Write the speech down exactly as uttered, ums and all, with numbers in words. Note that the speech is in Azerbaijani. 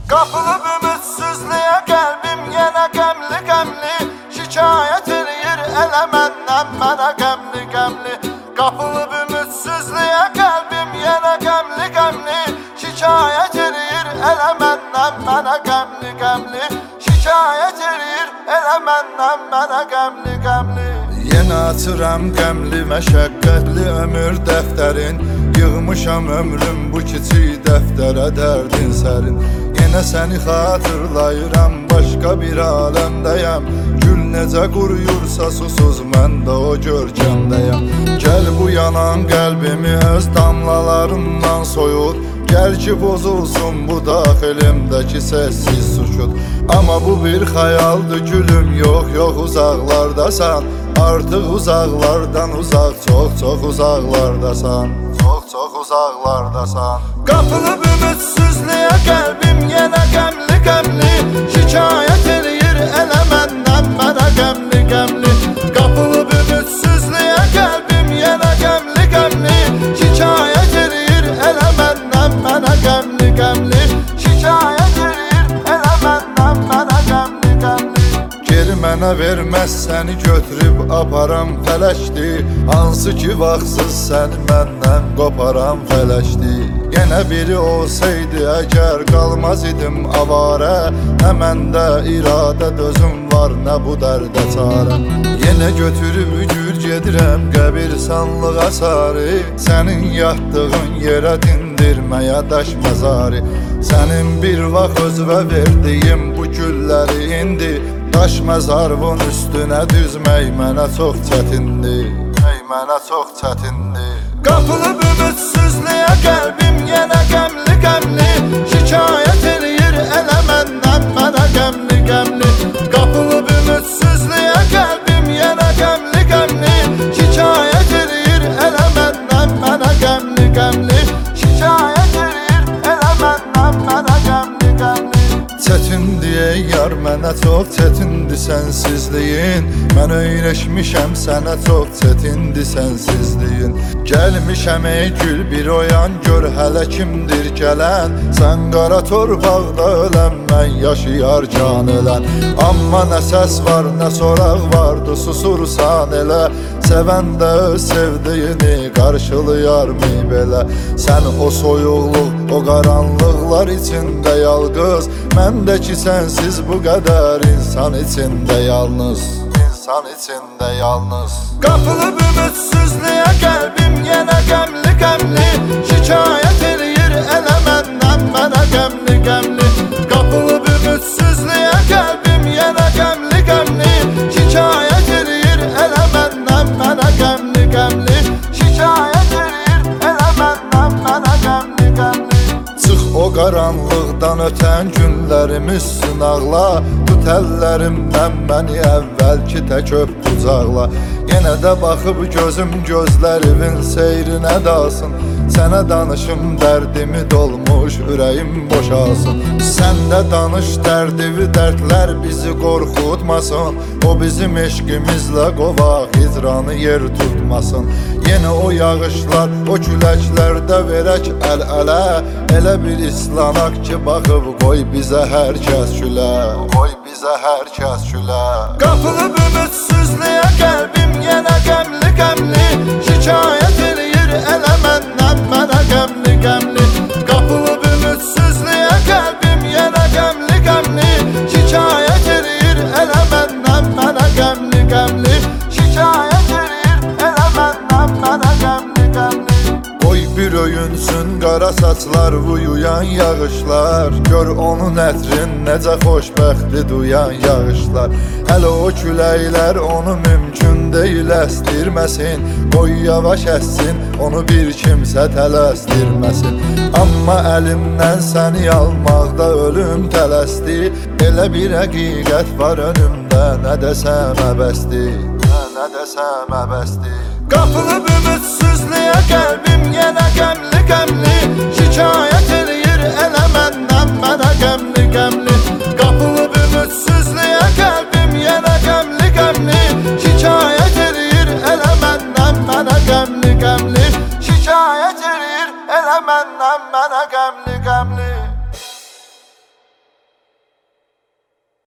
Qapılıb ümidsizliyə qəlbim yenə qəmli qəmli, şikayət eləyir elə məndən mənə qəmli qəmli. Qapılıb ümidsizliyə qəlbim yenə qəmli qəmli, şikayət eləyir elə məndən mənə qəmli qəmli. Şikayət eləyir elə məndən mənə qəmli qəmli. Yenə açıram qəmli məşəqqətli ömür dəftərin, yığmışam ömrüm bu kiçik dəftərə dərdin sərin. Yenə səni xatırlayıram, başqa bir aləmdəyəm. Gül necə quruyursa susuz mən də o görkəmdəyəm. Gəl bu yanan qəlbimi öz damlalarından soyut, gəl ki bozulsun bu daxilimdəki səssiz sükut. Amma bu bir xəyaldır gülüm, yox yox uzaqlardasan. Artıq uzaqlardan uzaq, çox çox uzaqlardasan. Çox çox uzaqlardasan. Qapılıb ümidsizliyə qəlbim yenə qəmli qəmli, şikayət eləyir elə məndən mənə qəmli qəmli. Qapılıb ümidsizliyə qəlbim yenə qəmli qəmli, şikayət eləyir elə məndən mənə qəmli qəmli. Şikayət eləyir elə məndən mənə qəmli qəmli. Geri mənə verməz səni götürüb aparam fələkdir, hansı ki vaxtsız səni məndən qoparam fələkdir. Yenə biri olsaydı əgər qalmaz idim avarə, nə məndə iradə dözüm var, nə bu dərdə çarə. Yenə götürüb ücür gedirəm qəbirstanlığa sarı, sənin yatdığın yerə dindirməyə daş məzarı. Sənin bir vaxt özvə verdiyim bu gülləri indi, daş məzarvın üstünə düzmək mənə çox çətindir, mənə çox çətindir. Qapılıb ümidsizliyə qəlbim yenə qəmli qəmli, şikayət eləyir elə məndən mənə qəmli qəmli. Qapılıb ümidsizliyə qəlbim yenə qəmli qəmli, şikayət eləyir elə məndən mənə qəmli qəmli. Şikayət eləyir elə məndən mənə qəmli qəmli. Çətindir ey yar mənə çox çətindir sənsizliyin, mən öyrəşmişəm sənə çox çətindir sənsizliyin. Gəlmişəm ey gül bir oyan gör hələ kimdir gələn, sən qara torpaqda ölən mən yaşayarkən ölən. Amma nə səs var nə soraq vardı susursan elə, sevən də öz sevdiyini qarşılayarmı belə. Sən o soyuqluq o qaranlıqlar içində yalqız, məndəki sənsiz bu qədər insan içində yalnız, insan içində yalnız. Qapılıb ümidsizliyə qəlbim yenə qəmli qəmli, şikayət eləyir elə məndən mənə qəmli qəmli. Qapılıb ümidsizliyə qəlbim yenə qəmli qəmli, şikayət eləyir elə məndən mənə qəmli qəmli. Şikayət eləyir elə məndən mənə qəmli qəmli. Çıx o qaranlıqdan ötən günlərim üstün ağla, bu təllərimdən məni əvvəlki tək öp qucaqla. Yenə də baxıb gözüm gözlərimin seyrinə dalsın, sənə danışım dərdimi dolmuş ürəyim boşalsın. Sən də danış dərdivi dərdlər bizi qorxutmasın, o bizim eşqimizlə qovaq hicranı yer tutmasın. Yenə o yağışlar o küləklərdə verək əl-ələ, elə bir islanaq ki baxıb qoy bizə hər kəs gülə, qoy bizə hər kəs gülə. Qapılıb ümidsizliyə qəlbim yenə qəmli qəmli, şikayət eləyir elə məndən mənə qəmli qəmli. Qapılıb ümidsizliyə qəlbim yenə qəmli qəmli, şikayət eləyir elə məndən mənə qəmli qəmli. Şikayət eləyir elə məndən mənə qəmli qəmli. Qoy bir öyünsün qara saçlar uyuyan yağışlar, gör onun ətrin necə xoşbəxtli duyan yağışlar. Hələ o küləklər onu mümkün deyil əstirməsin, qoy yavaş əssin onu bir kimsə tələsdirməsin. Amma əlimdən səni almaqda ölüm tələsdi, elə bir həqiqət var önümdə nə desəm əbəsdir, nə desəm əbəsdir. Qapılıb ümidsizliyə qəlbim yenə qəmli qəmli, şikayət eləyir elə məndən mənə qəmli qəmli. Qapılıb ümidsizliyə qəlbim yenə qəmli qəmli, şikayət eləyir elə məndən mənə qəmli qəmli. Şikayət eləyir elə məndən mənə qəmli qəmli.